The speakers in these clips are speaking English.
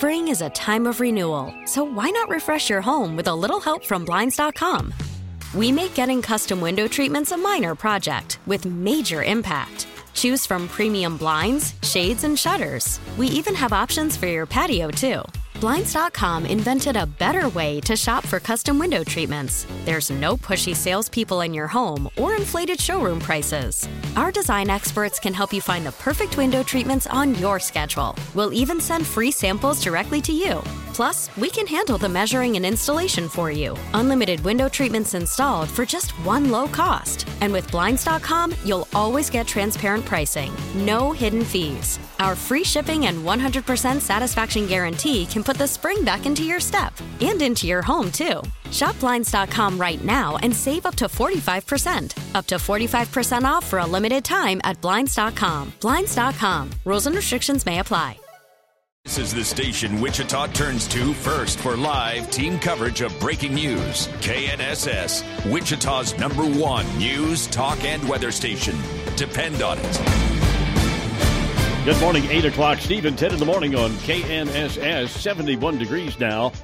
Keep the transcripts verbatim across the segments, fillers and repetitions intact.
Spring is a time of renewal, so why not refresh your home with a little help from Blinds dot com? We make getting custom window treatments a minor project with major impact. Choose from premium blinds, shades, and shutters. We even have options for your patio, too. Blinds dot com invented a better way to shop for custom window treatments. There's no pushy salespeople in your home or inflated showroom prices. Our design experts can help you find the perfect window treatments on your schedule. We'll even send free samples directly to you. Plus, we can handle the measuring and installation for you. Unlimited window treatments installed for just one low cost. And with Blinds dot com, you'll always get transparent pricing. No hidden fees. Our free shipping and one hundred percent satisfaction guarantee can put the spring back into your step and into your home, too. Shop Blinds dot com right now and save up to forty-five percent. Up to forty-five percent off for a limited time at Blinds dot com. Blinds dot com. Rules and restrictions may apply. This is the station Wichita turns to first for live team coverage of breaking news. K N S S, Wichita's number one news, talk, and weather station. Depend on it. Good morning, eight o'clock. Steve and ten in the morning on K N S S, seventy-one degrees now.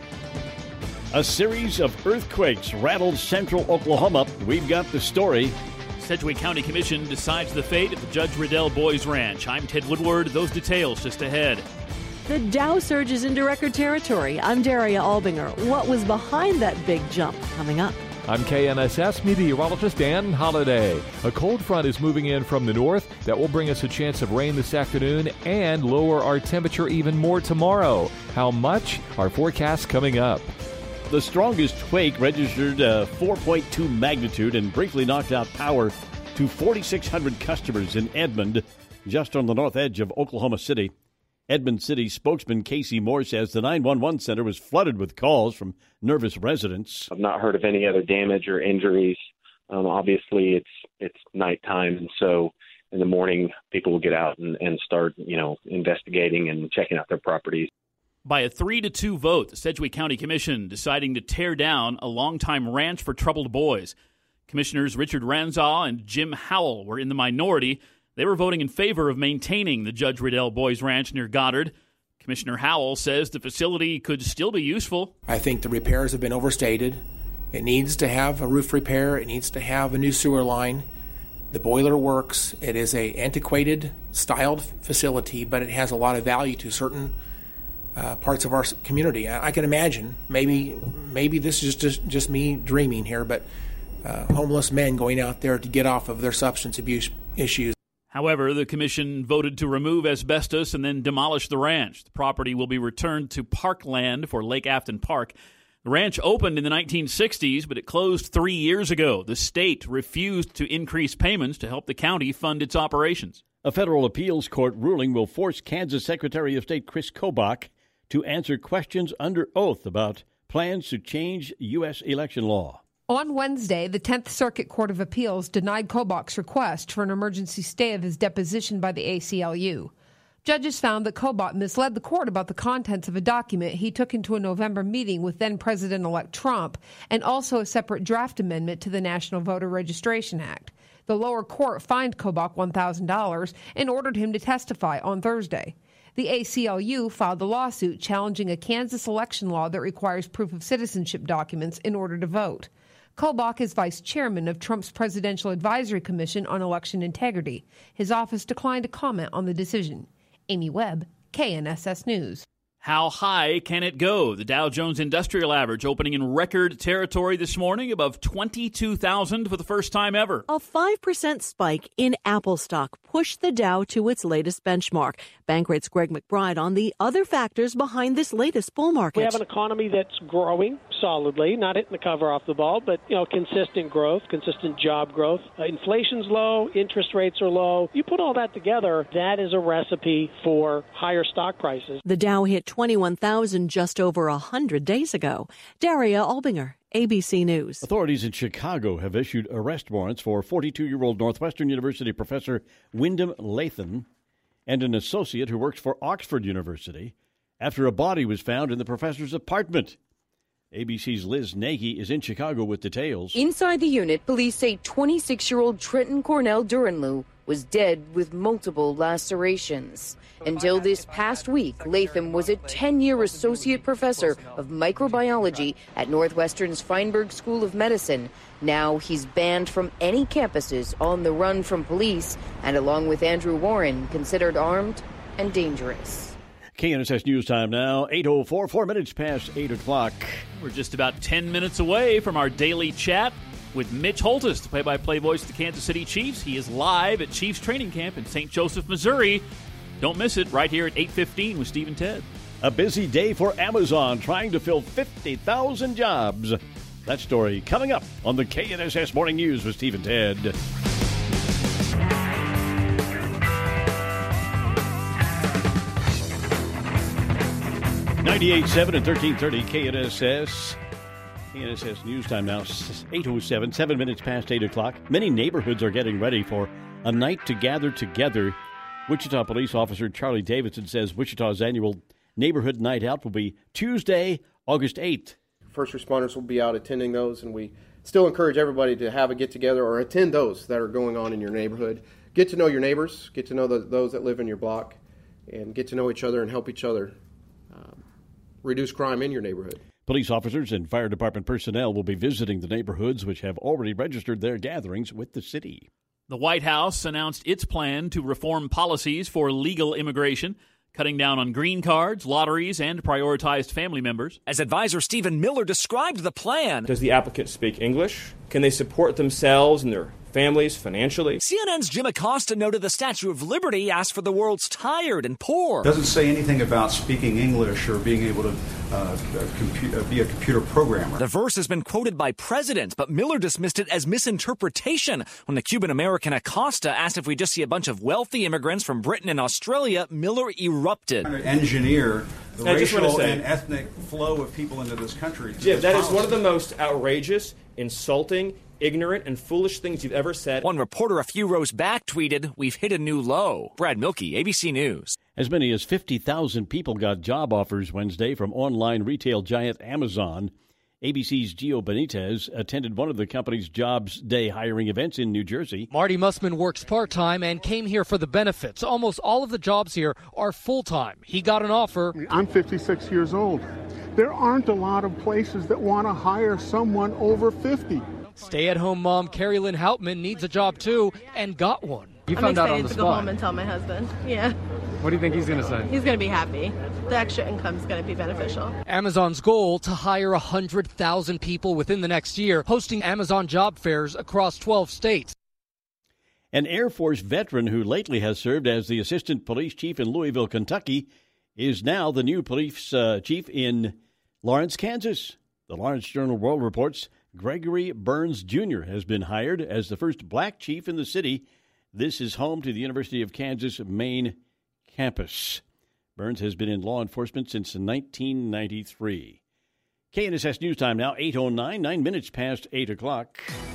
A series of earthquakes rattled central Oklahoma. We've got the story. Sedgwick County Commission decides the fate of the Judge Riddell Boys Ranch. I'm Ted Woodward. Those details just ahead. The Dow surges into record territory. I'm Daria Albinger. What was behind that big jump? Coming up. I'm K N S S meteorologist Dan Holliday. A cold front is moving in from the north that will bring us a chance of rain this afternoon and lower our temperature even more tomorrow. How much? Our forecast coming up. The strongest quake registered a four point two magnitude and briefly knocked out power to forty-six hundred customers in Edmond, just on the north edge of Oklahoma City. Edmond City spokesman Casey Moore says the nine one one center was flooded with calls from nervous residents. I've not heard of any other damage or injuries. Um, obviously, it's it's nighttime, and so in the morning, people will get out and, and start, you know, investigating and checking out their properties. By a three to two vote, the Sedgwick County Commission deciding to tear down a longtime ranch for troubled boys. Commissioners Richard Ranzaw and Jim Howell were in the minority. They were voting in favor of maintaining the Judge Riddell Boys Ranch near Goddard. Commissioner Howell says the facility could still be useful. I think the repairs have been overstated. It needs to have a roof repair. It needs to have a new sewer line. The boiler works. It is a antiquated styled facility, but it has a lot of value to certain uh, parts of our community. I, I can imagine, maybe maybe this is just, just me dreaming here, but uh, homeless men going out there to get off of their substance abuse issues. However, the commission voted to remove asbestos and then demolish the ranch. The property will be returned to parkland for Lake Afton Park. The ranch opened in the nineteen sixties, but it closed three years ago. The state refused to increase payments to help the county fund its operations. A federal appeals court ruling will force Kansas Secretary of State Chris Kobach to answer questions under oath about plans to change U S election law. On Wednesday, the tenth Circuit Court of Appeals denied Kobach's request for an emergency stay of his deposition by the A C L U. Judges found that Kobach misled the court about the contents of a document he took into a November meeting with then-President-elect Trump and also a separate draft amendment to the National Voter Registration Act. The lower court fined Kobach one thousand dollars and ordered him to testify on Thursday. The A C L U filed the lawsuit challenging a Kansas election law that requires proof of citizenship documents in order to vote. Kobach is vice chairman of Trump's Presidential Advisory Commission on Election Integrity. His office declined to comment on the decision. Amy Webb, K N S S News. How high can it go? The Dow Jones Industrial Average opening in record territory this morning, above twenty-two thousand for the first time ever. A five percent spike in Apple stock pushed the Dow to its latest benchmark. Bankrate's Greg McBride on the other factors behind this latest bull market. We have an economy that's growing solidly, not hitting the cover off the ball, but, you know, consistent growth, consistent job growth. Uh, inflation's low, interest rates are low. You put all that together, that is a recipe for higher stock prices. The Dow hit twenty-one thousand just over one hundred days ago. Daria Albinger, A B C News. Authorities in Chicago have issued arrest warrants for forty-two-year-old Northwestern University professor Wyndham Lathan and an associate who works for Oxford University after a body was found in the professor's apartment. A B C's Liz Nagy is in Chicago with details. Inside the unit, police say twenty-six-year-old Trenton Cornell Duranlew was dead with multiple lacerations. Until this past week, Latham was a ten-year associate professor of microbiology at Northwestern's Feinberg School of Medicine. Now he's banned from any campuses, on the run from police, and along with Andrew Warren, considered armed and dangerous. K N S S News Time now, eight oh four, four minutes past eight o'clock. We're just about ten minutes away from our daily chat with Mitch Holthus, the play-by-play voice of the Kansas City Chiefs. He is live at Chiefs training camp in Saint Joseph, Missouri. Don't miss it, right here at eight fifteen with Steve and Ted. A busy day for Amazon trying to fill fifty thousand jobs. That story coming up on the K N S S Morning News with Steve and Ted. ninety-eight point seven and thirteen thirty K N S S. K N S S News Time now, eight oh seven, seven minutes past eight o'clock. Many neighborhoods are getting ready for a night to gather together. Wichita Police Officer Charlie Davidson says Wichita's annual Neighborhood Night Out will be Tuesday, August eighth. First responders will be out attending those, and we still encourage everybody to have a get-together or attend those that are going on in your neighborhood. Get to know your neighbors, get to know the, those that live in your block, and get to know each other and help each other um, reduce crime in your neighborhood. Police officers and fire department personnel will be visiting the neighborhoods which have already registered their gatherings with the city. The White House announced its plan to reform policies for legal immigration, cutting down on green cards, lotteries, and prioritized family members. As advisor Stephen Miller described the plan. Does the applicant speak English? Can they support themselves and their families financially? C N N's Jim Acosta noted the Statue of Liberty asked for the world's tired and poor. Doesn't say anything about speaking English or being able to uh, compu- be a computer programmer. The verse has been quoted by presidents, but Miller dismissed it as misinterpretation. When the Cuban-American Acosta asked if we just see a bunch of wealthy immigrants from Britain and Australia, Miller erupted. Trying to engineer the I just racial say, and ethnic flow of people into this country. Jim, that policy. Is one of the most outrageous, insulting, ignorant, and foolish things you've ever said. One reporter a few rows back tweeted, "We've hit a new low." Brad Milkey, A B C News. As many as fifty thousand people got job offers Wednesday from online retail giant Amazon. A B C's Gio Benitez attended one of the company's Jobs Day hiring events in New Jersey. Marty Mussman works part-time and came here for the benefits. Almost all of the jobs here are full-time. He got an offer. I'm fifty-six years old. There aren't a lot of places that want to hire someone over fifty. Stay-at-home mom Carrie Lynn Houtman needs a job too and got one. You I'm found out on the spot. I'm excited to go home and tell my husband. Yeah. What do you think he's going to say? He's going to be happy. The extra income is going to be beneficial. Amazon's goal to hire one hundred thousand people within the next year, hosting Amazon job fairs across twelve states. An Air Force veteran who lately has served as the assistant police chief in Louisville, Kentucky, is now the new police uh, chief in Lawrence, Kansas. The Lawrence Journal-World reports Gregory Burns Junior has been hired as the first black chief in the city. This is home to the University of Kansas main campus. Burns has been in law enforcement since nineteen ninety-three. K N S S News Time now, eight oh nine, nine minutes past eight o'clock.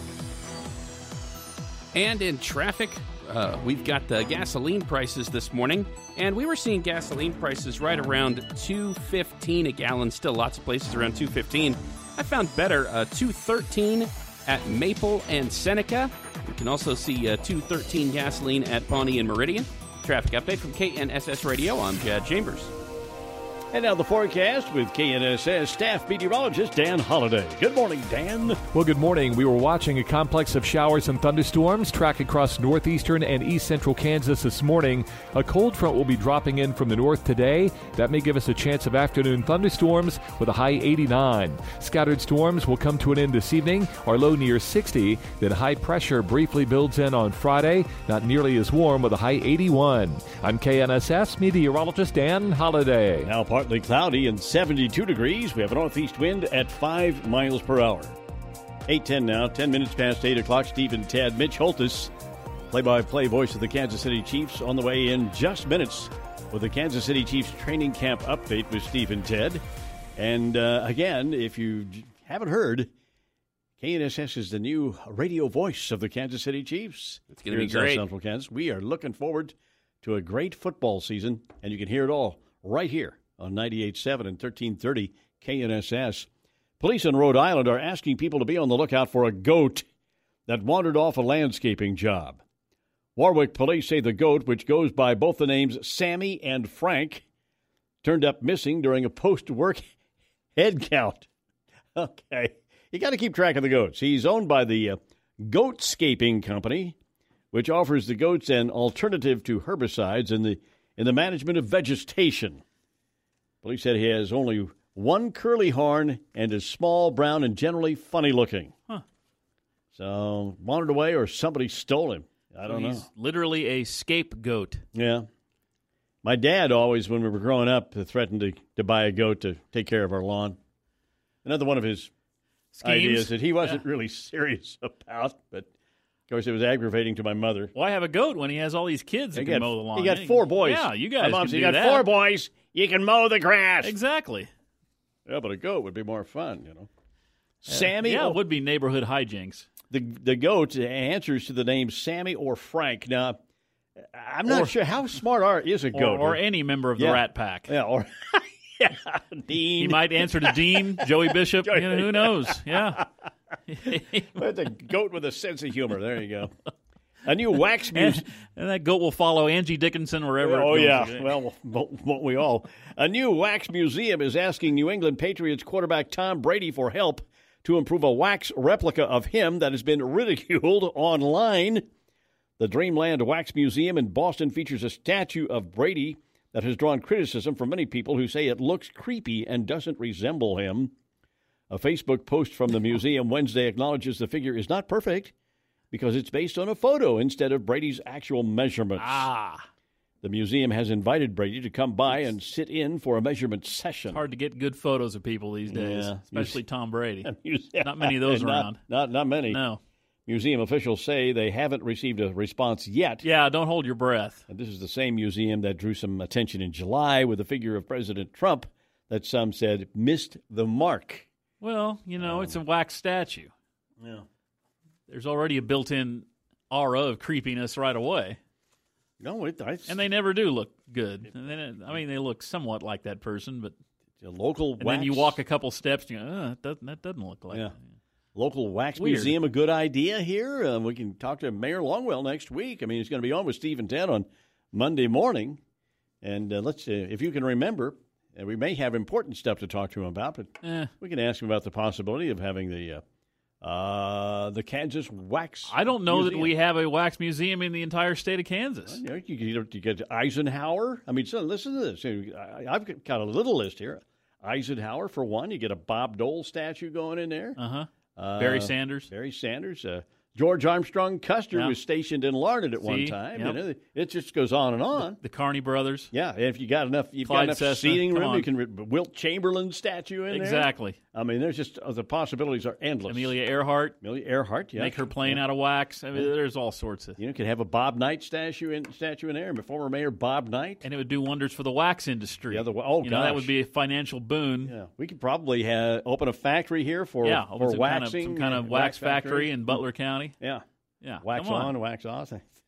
And in traffic, uh, we've got the gasoline prices this morning, and we were seeing gasoline prices right around two fifteen a gallon. Still lots of places around two fifteen. I found better, uh, two thirteen at Maple and Seneca. You can also see uh, two thirteen gasoline at Pawnee and Meridian. Traffic update from K N S S Radio. I'm Chad Chambers. And now the forecast with K N S S staff meteorologist Dan Holliday. Good morning, Dan. Well, good morning. We were watching a complex of showers and thunderstorms track across northeastern and east central Kansas this morning. A cold front will be dropping in from the north today. That may give us a chance of afternoon thunderstorms with a high eighty-nine. Scattered storms will come to an end this evening, our low near sixty. Then high pressure briefly builds in on Friday, not nearly as warm with a high eighty-one. I'm K N S S meteorologist Dan Holliday. Now partly cloudy and seventy-two degrees. We have a northeast wind at five miles per hour. eight ten now, ten minutes past eight o'clock. Steve and Ted. Mitch Holthus, play-by-play voice of the Kansas City Chiefs, on the way in just minutes with the Kansas City Chiefs training camp update with Steve and Ted. And uh, again, if you haven't heard, K N S S is the new radio voice of the Kansas City Chiefs. It's going to be great. South Central Kansas. We are looking forward to a great football season, and you can hear it all right here on ninety-eight point seven and thirteen thirty K N S S. Police in Rhode Island are asking people to be on the lookout for a goat that wandered off a landscaping job. Warwick police say the goat, which goes by both the names Sammy and Frank, turned up missing during a post-work head count. Okay. You got to keep track of the goats. He's owned by the uh, Goatscaping Company, which offers the goats an alternative to herbicides in the in the management of vegetation. Police said he has only one curly horn and is small, brown, and generally funny-looking. Huh. So, wandered away or somebody stole him. I don't so he's know. Literally a scapegoat. Yeah. My dad always, when we were growing up, threatened to, to buy a goat to take care of our lawn. Another one of his Schemes? ideas that he wasn't Yeah. really serious about, but of course it was aggravating to my mother. Why have a goat when he has all these kids that He can got, mow the lawn? he got four boys. Yeah, you My guys mom can said, do you got that. four boys, you can mow the grass. Exactly. Yeah, but a goat would be more fun, you know. Sammy? Yeah, or, it would be neighborhood hijinks. The, the goat answers to the names Sammy or Frank. Now, I'm not Or- sure how smart are is a Or, goat. or any member of the Yeah. Rat Pack. Yeah, or yeah, Dean. He might answer to Dean, Joey Bishop. Joey- You know, who knows? Yeah. It's a goat with a sense of humor. There you go. A new wax and, museum. and that goat will follow Angie Dickinson wherever Oh, it goes. yeah. Well, won't won't we all? A new wax museum is asking New England Patriots quarterback Tom Brady for help to improve a wax replica of him that has been ridiculed online. The Dreamland Wax Museum in Boston features a statue of Brady that has drawn criticism from many people who say it looks creepy and doesn't resemble him. A Facebook post from the museum Wednesday acknowledges the figure is not perfect because it's based on a photo instead of Brady's actual measurements. Ah. The museum has invited Brady to come by and sit in for a measurement session. Hard to get good photos of people these days, Yeah. especially Tom Brady. Museum- Not many of those not, around. Not, not many. No. Museum officials say they haven't received a response yet. Yeah, don't hold your breath. And this is the same museum that drew some attention in July with a figure of President Trump that some said missed the mark. Well, you know, it's a wax statue. Yeah. There's already a built-in aura of creepiness right away. No, it, I, and they never do look good. And then, I mean, they look somewhat like that person, but a local and wax. then you walk a couple steps, and you go, oh, that doesn't, that doesn't look like Yeah. that. Local wax Weird. museum, a good idea here. Uh, we can talk to Mayor Longwell next week. I mean, he's going to be on with Steve and Ted on Monday morning. And uh, let's, uh, if you can remember, uh, we may have important stuff to talk to him about, but Eh. we can ask him about the possibility of having the uh, uh, the Kansas Wax. I don't know Museum. that we have a wax museum in the entire state of Kansas. You know, you get, you get Eisenhower. I mean, so listen to this. I, I've got a little list here. Eisenhower, for one. You get a Bob Dole statue going in there. Uh-huh. Uh, Barry Sanders. Barry Sanders. Uh, George Armstrong Custer Yeah. was stationed in Larned at one See? time. Yep. You know, it just goes on and on. The Carney brothers. Yeah, if you got enough, you've Clyde got enough Cessna. seating Come room. on. You can re- Wilt Chamberlain statue in there. Exactly. I mean, there's just uh, the possibilities are endless. Amelia Earhart. Amelia Earhart. Yeah, Make her plane yeah. out of wax. I mean, there's all sorts of. You know, could have a Bob Knight statue in statue in there, and former Mayor Bob Knight. And it would do wonders for the wax industry. Yeah, the oh you know, that gosh. would be a financial boon. Yeah, we could probably have, open a factory here for yeah, for some waxing, kind of, some kind of wax, factory in Butler County. Yeah, yeah, wax come on, wax off.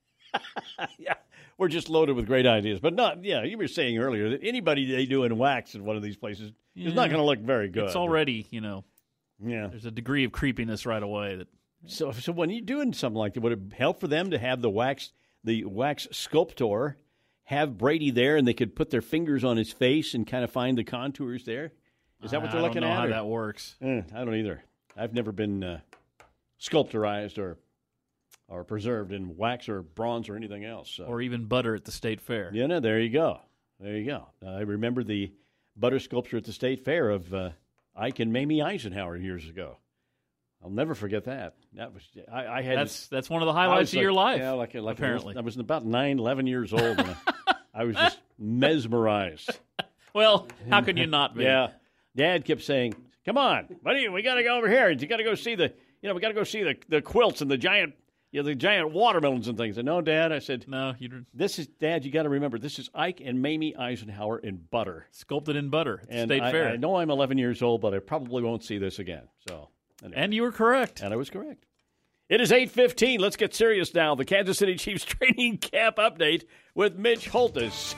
Yeah, we're just loaded with great ideas, but not. Yeah, you were saying earlier that anybody they do in wax in one of these places Yeah. is not going to look very good. It's already, you know, yeah. There's a degree of creepiness right away that. So, so when you're doing something like that, would it help for them to have the wax, the wax sculptor, have Brady there, and they could put their fingers on his face and kind of find the contours there? Is that what they're I looking don't know at? how or- that works. Eh, I don't either. I've never been uh, sculpturized or or preserved in wax or bronze or anything else. So. Or even butter at the state fair. Yeah, no, there you go. There you go. I remember the butter sculpture at the state fair of uh, Ike and Mamie Eisenhower years ago. I'll never forget that. That was I, I had That's that's one of the I highlights was of like- your life. Yeah, like, like apparently. I was about nine, eleven years old. And I was just mesmerized. Well, how can you not be? Yeah, Dad kept saying, "Come on, buddy, we got to go over here. You got to go see the, you know, we got to go see the, the quilts and the giant, you know, the giant watermelons and things." I said, "No, Dad." I said, No, you didn't. "This is Dad. You got to remember, this is Ike and Mamie Eisenhower in butter, Sculpted in butter at the and state I, fair. I know I'm eleven years old, but I probably won't see this again." So, anyway. And you were correct. And I was correct. It is eight fifteen. Let's get serious now. The Kansas City Chiefs training camp update with Mitch Holtis.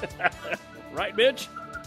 Right, Mitch?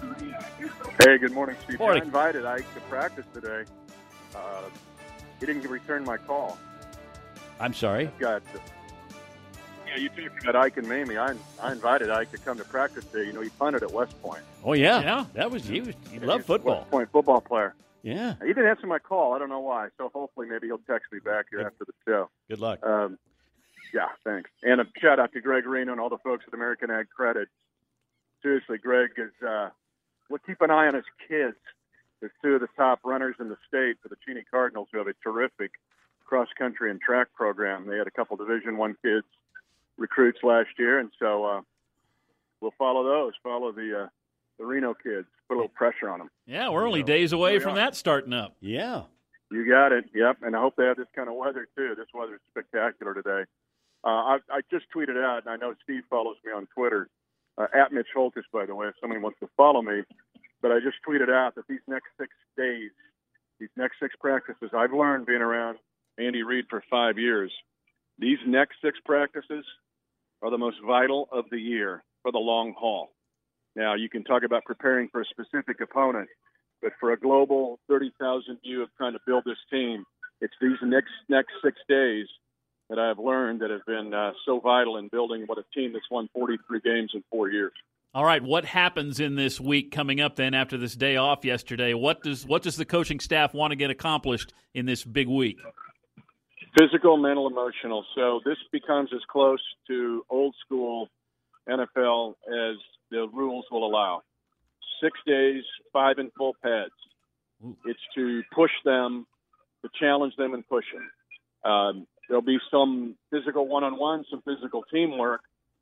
Hey, good morning, Steve. Morning. I invited Ike to practice today. Uh, he didn't return my call. I'm sorry. I've got, Yeah, you talked about Ike and Mamie. I I invited Ike to come to practice day. You know, he punted at West Point. Oh, yeah. Yeah. That was, he, was, he Yeah, loved he's a football. West Point football player. Yeah. He didn't answer my call. I don't know why. So hopefully maybe he'll text me back here after the show. Good luck. Um, yeah, thanks. And a shout out to Greg Reno and all the folks at American Ag Credit. Seriously, Greg is. Uh, we'll keep an eye on his kids. There's two of the top runners in the state for the Cheney Cardinals, who have a terrific cross country and track program. They had a couple Division One kids recruits last year, and so uh, we'll follow those. Follow the uh, the Reno kids. Put a little pressure on them. Yeah, we're only So, days away we from are. that starting up. Yeah. You got it. Yep. And I hope they have this kind of weather, too. This weather's spectacular today. Uh, I, I just tweeted out, and I know Steve follows me on Twitter, uh, at Mitch Holtis, by the way, if somebody wants to follow me. But I just tweeted out that these next six days, these next six practices, I've learned being around Andy Reid for five years, these next six practices are the most vital of the year for the long haul. Now, you can talk about preparing for a specific opponent, but for a global thirty thousand view of trying to build this team, it's these next next six days that I've learned that have been uh, so vital in building what a team that's won forty-three games in four years. All right, what happens in this week coming up then after this day off yesterday? What does what does the coaching staff want to get accomplished in this big week? Physical, mental, emotional. So this becomes as close to old school N F L as the rules will allow. Six days, five in full pads. It's to push them, to challenge them and push them. Um, there'll be some physical one-on-one, some physical teamwork.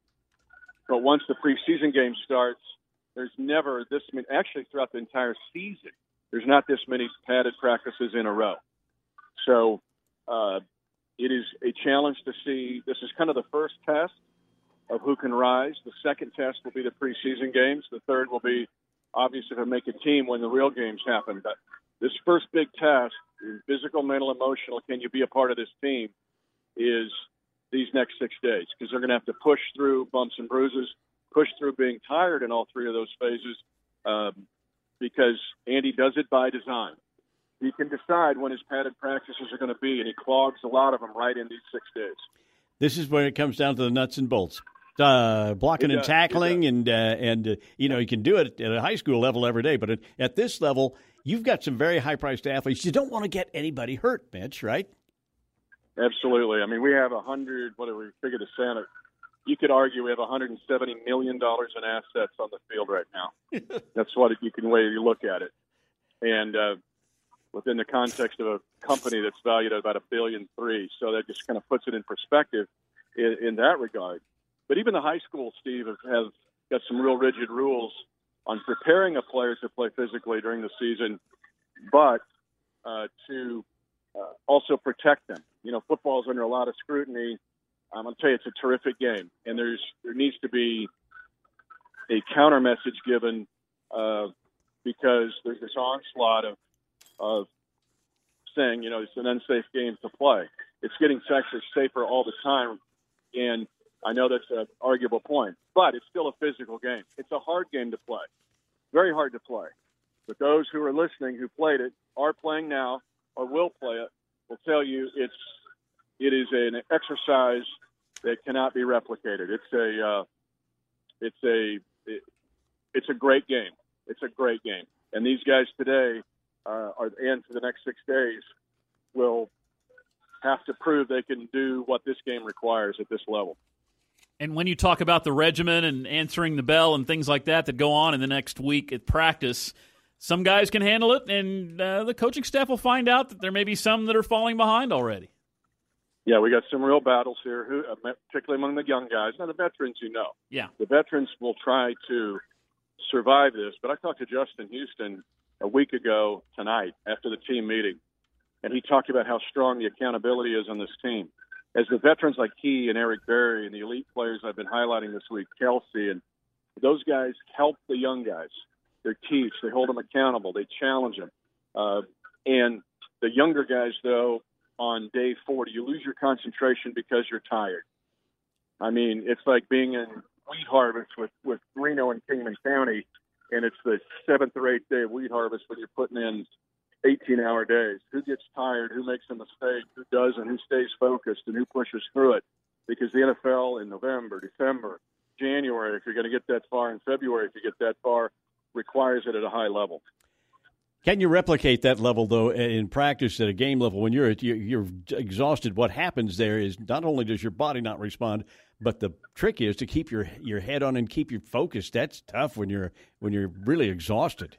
But once the preseason game starts, there's never this many, actually throughout the entire season, there's not this many padded practices in a row. So uh, it is a challenge to see. This is kind of the first test of who can rise. The second test will be the preseason games. The third will be, obviously, to make a team when the real games happen. But this first big test, physical, mental, emotional, can you be a part of this team, is these next six days, because they're going to have to push through bumps and bruises, push through being tired in all three of those phases, um, because Andy does it by design. He can decide when his padded practices are going to be, and he clogs a lot of them right in these six days. This is where it comes down to the nuts and bolts. Uh, blocking It and does, tackling, and uh, and uh, you know, you can do it at a high school level every day, but at, at this level, you've got some very high-priced athletes. You don't want to get anybody hurt, Mitch, right? Absolutely. I mean, we have a hundred. What do we figure the Santa? You could argue we have one hundred seventy million dollars in assets on the field right now. That's what you can way you look at it, and uh, within the context of a company that's valued at about a billion three, so that just kind of puts it in perspective in, in that regard. But even the high school, Steve, have, have got some real rigid rules on preparing a player to play physically during the season, but uh, to uh, also protect them. You know, football is under a lot of scrutiny. I'm going to tell you, it's a terrific game, and there's there needs to be a counter message given uh, because there's this onslaught of of saying, you know, it's an unsafe game to play. It's getting actually safer all the time, and I know that's an arguable point, but it's still a physical game. It's a hard game to play, very hard to play. But those who are listening, who played it, are playing now, or will play it, will tell you it's it is an exercise that cannot be replicated. It's a uh, it's a it, it's a great game. It's a great game, and these guys today uh, are and for the next six days will have to prove they can do what this game requires at this level. And when you talk about the regimen and answering the bell and things like that that go on in the next week at practice, some guys can handle it, and uh, the coaching staff will find out that there may be some that are falling behind already. Yeah, we got some real battles here, who, uh, particularly among the young guys. Now, the veterans, you know. Yeah. The veterans will try to survive this. But I talked to Justin Houston a week ago tonight after the team meeting, and he talked about how strong the accountability is on this team. As the veterans like he and Eric Berry and the elite players I've been highlighting this week, Kelsey, and those guys help the young guys. They teach, they hold them accountable, they challenge them. Uh, and the younger guys, though, on day forty, you lose your concentration because you're tired. I mean, it's like being in wheat harvest with, with Reno and Kingman County, and it's the seventh or eighth day of wheat harvest when you're putting in eighteen-hour days. Who gets tired? Who makes a mistake? Who doesn't? Who stays focused? And who pushes through it? because the N F L in November, December, January, if you're going to get that far, in February, if you get that far, requires it at a high level. Can you replicate that level, though, in practice at a game level? When you're you're exhausted, what happens there is not only does your body not respond, but the trick is to keep your your head on and keep your focus. That's tough when you're when you're really exhausted.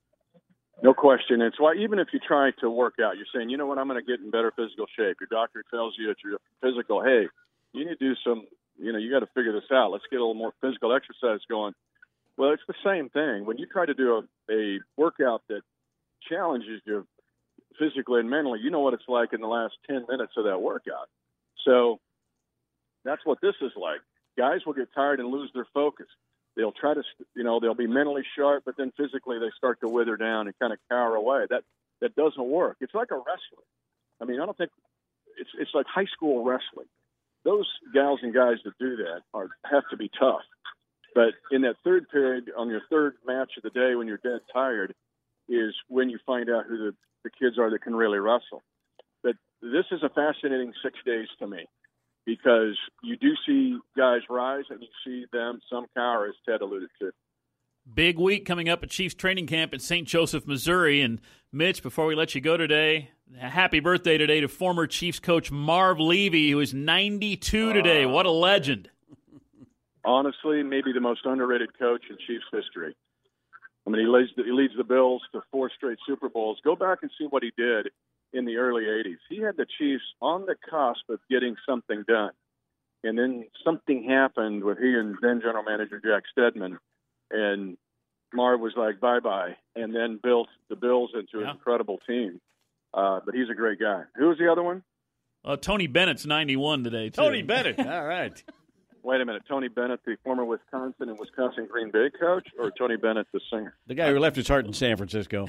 No question. It's why even if you try to work out, you're saying, you know what, I'm going to get in better physical shape. Your doctor tells you at your physical, hey, you need to do some, you know, you got to figure this out. Let's get a little more physical exercise going. Well, it's the same thing. When you try to do a, a workout that challenges you physically and mentally, you know what it's like in the last ten minutes of that workout. So that's what this is like. Guys will get tired and lose their focus. They'll try to, you know, they'll be mentally sharp, but then physically they start to wither down and kind of cower away. That that doesn't work. It's like a wrestler. I mean, I don't think it's it's like high school wrestling. Those gals and guys that do that are have to be tough. But in that third period, on your third match of the day, when you're dead tired, is when you find out who the, the kids are that can really wrestle. But this is a fascinating six days to me, because you do see guys rise and you see them, some cower, as Ted alluded to. Big week coming up at Chiefs training camp in Saint Joseph, Missouri. And, Mitch, before we let you go today, happy birthday today to former Chiefs coach Marv Levy, who is ninety-two today. What a legend. Honestly, maybe the most underrated coach in Chiefs history. I mean, he leads, the, he leads the Bills to four straight Super Bowls. Go back and see what he did in the early eighties. He had the Chiefs on the cusp of getting something done. And then something happened with he and then general manager Jack Stedman, and Marv was like, bye-bye, and then built the Bills into yeah. an incredible team. Uh, but he's a great guy. Who was the other one? Uh, Tony Bennett's ninety-one today, too. Tony Bennett. All right. Wait a minute. Tony Bennett, the former Wisconsin and Wisconsin Green Bay coach, or Tony Bennett, the singer? The guy who left his heart in San Francisco.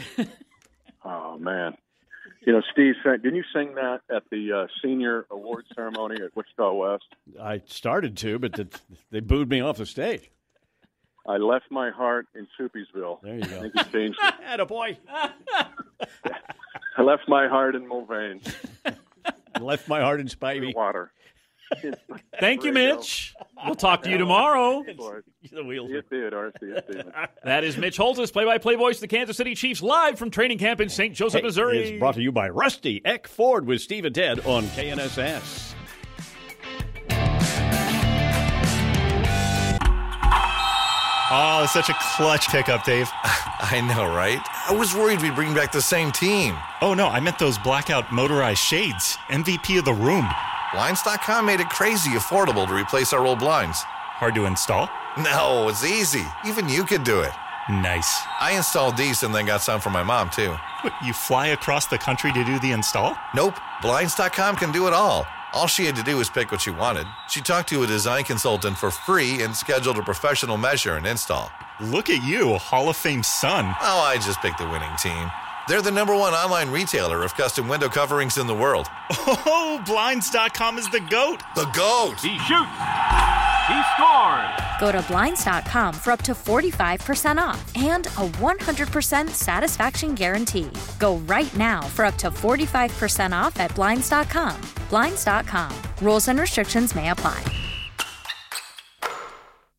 Oh, man. You know, Steve, didn't you sing that at the uh, senior award ceremony at Wichita West? I started to, but the, they booed me off the stage. I left my heart in Soupysville. There you go. I think he changed it. Attaboy. I left my heart in Mulvane. Left my heart in Spivey. Water. Thank you, Mitch. We'll talk to you tomorrow. The wheels. That is Mitch Holtis, play-by-play voice of the Kansas City Chiefs, live from training camp in Saint Joseph, hey, Missouri. It's brought to you by Rusty Eck Ford with Steve and Ted on K N S S. Oh, such a clutch pickup, Dave. I know, right? I was worried we'd bring back the same team. Oh, no, I meant those blackout motorized shades. M V P of the room. Blinds dot com made it crazy affordable to replace our old blinds. Hard to install? No, it's easy. Even you could do it. Nice. I installed these and then got some for my mom, too. What, you fly across the country to do the install? Nope. Blinds dot com can do it all. All she had to do was pick what she wanted. She talked to a design consultant for free and scheduled a professional measure and install. Look at you, a Hall of Fame son. Oh, I just picked the winning team. They're the number one online retailer of custom window coverings in the world. Oh, Blinds dot com is the GOAT. The GOAT. He shoots. He scores. Go to Blinds dot com for up to forty-five percent off and a one hundred percent satisfaction guarantee. Go right now for up to forty-five percent off at Blinds dot com. Blinds dot com. Rules and restrictions may apply.